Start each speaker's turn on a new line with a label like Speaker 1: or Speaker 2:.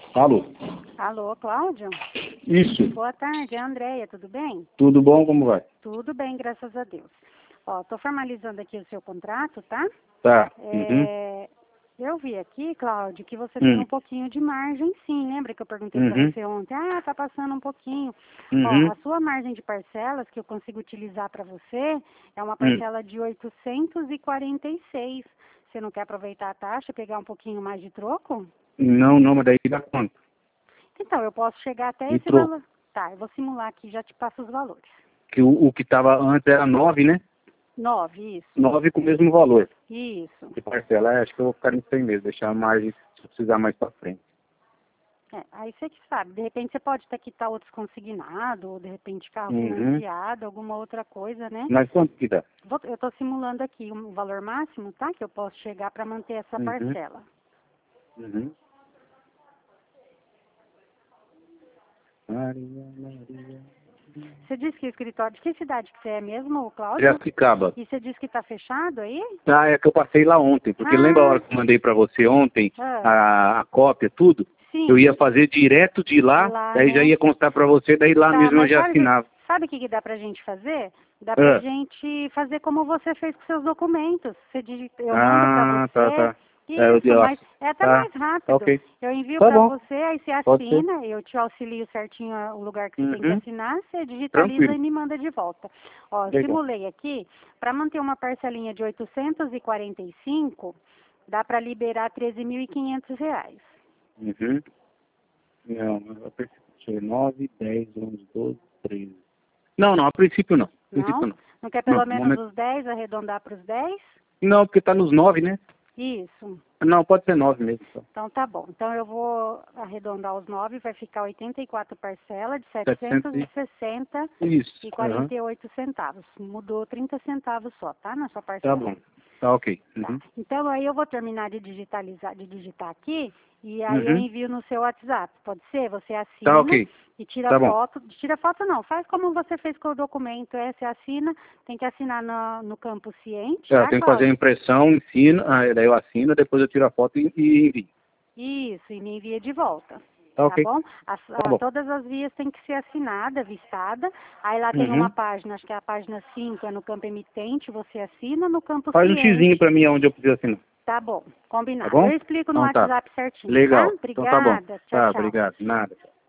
Speaker 1: Alô?
Speaker 2: Alô, Cláudio?
Speaker 1: Isso.
Speaker 2: Boa tarde, é a Andréia, tudo bem?
Speaker 1: Tudo bom? Como vai?
Speaker 2: Tudo bem, graças a Deus. Ó, tô formalizando aqui o seu contrato, tá?
Speaker 1: Tá.
Speaker 2: Eu vi aqui, Cláudio, que você tem um pouquinho de margem, sim. Lembra que eu perguntei para você ontem? Ah, tá passando um pouquinho. Ó, a sua margem de parcelas que eu consigo utilizar para você é uma parcela de 846. Você não quer aproveitar a taxa, pegar um pouquinho mais de troco?
Speaker 1: Não, mas daí dá quanto?
Speaker 2: Então, eu posso chegar até
Speaker 1: De
Speaker 2: esse
Speaker 1: troco.
Speaker 2: valor. Tá, eu vou simular aqui, já te passo os valores.
Speaker 1: Que o que estava antes era 9, né?
Speaker 2: 9, isso.
Speaker 1: 9 com o mesmo valor
Speaker 2: Isso.
Speaker 1: de parcela. Acho que eu vou ficar nisso aí mesmo, deixar a margem se eu precisar mais pra frente.
Speaker 2: Aí você que sabe, de repente você pode até quitar outros consignados, ou de repente carro financiado, alguma outra coisa, né?
Speaker 1: Mas quanto que dá?
Speaker 2: Eu estou simulando aqui um valor máximo, tá? Que eu posso chegar para manter essa parcela.
Speaker 1: Maria.
Speaker 2: Você disse que o escritório, de que cidade que você é mesmo, Cláudio?
Speaker 1: Piracicaba.
Speaker 2: E você disse que está fechado aí?
Speaker 1: Tá, é que eu passei lá ontem, porque lembra a hora que eu mandei pra você ontem, a cópia, tudo?
Speaker 2: Sim.
Speaker 1: Eu ia fazer direto de lá, daí já ia constar pra você, daí lá mesmo eu já assinava.
Speaker 2: Sabe o que dá pra gente fazer? Dá pra gente fazer como você fez com seus documentos. Eu mando pra você.
Speaker 1: Tá.
Speaker 2: Isso, mas é até mais rápido.
Speaker 1: Okay.
Speaker 2: Eu envio
Speaker 1: Tá
Speaker 2: pra
Speaker 1: bom.
Speaker 2: você, aí você
Speaker 1: Pode ser.
Speaker 2: assina, eu te auxilio certinho o lugar que você tem que assinar, você digitaliza
Speaker 1: Tranquilo.
Speaker 2: e me manda de volta. Ó, eu simulei aqui, para manter uma parcelinha de 845, dá para liberar R$13.500.
Speaker 1: Não, a princípio 9, 10, 11, 12, 13. Não, a princípio não.
Speaker 2: Não? Não quer pelo menos os 10, arredondar para os 10?
Speaker 1: Não, porque tá nos 9, né?
Speaker 2: Isso.
Speaker 1: Não, pode ser 9 mesmo.
Speaker 2: Então tá bom. Então eu vou arredondar os 9, vai ficar 84 parcelas de 760
Speaker 1: Isso.
Speaker 2: e 48 centavos. Mudou 30 centavos só, tá? Na sua parcela.
Speaker 1: Tá bom. Tá ok.
Speaker 2: Tá. Então aí eu vou terminar de digitar aqui e aí eu envio no seu WhatsApp. Pode ser? Você assina
Speaker 1: Tá ok.
Speaker 2: e tira
Speaker 1: Tá bom.
Speaker 2: foto. Tira foto não, faz como você fez com o documento. Você assina, tem que assinar no campo ciente.
Speaker 1: Eu tenho que fazer a impressão, ensino, daí eu assino, depois eu tiro a foto e envio.
Speaker 2: Isso, e me envia de volta.
Speaker 1: Tá ok.
Speaker 2: Bom?
Speaker 1: Bom.
Speaker 2: Todas as vias têm que ser assinada, vistada. Aí lá tem uma página, acho que é a página 5, é no campo emitente, você assina no campo
Speaker 1: Faz um
Speaker 2: ciente.
Speaker 1: xizinho pra mim onde eu preciso assinar.
Speaker 2: Tá bom, combinado.
Speaker 1: Tá bom?
Speaker 2: Eu explico no
Speaker 1: Então,
Speaker 2: WhatsApp certinho,
Speaker 1: Legal.
Speaker 2: tá?
Speaker 1: Então tá bom.
Speaker 2: Obrigada. Tchau,
Speaker 1: Tá,
Speaker 2: tchau.
Speaker 1: obrigado. Nada.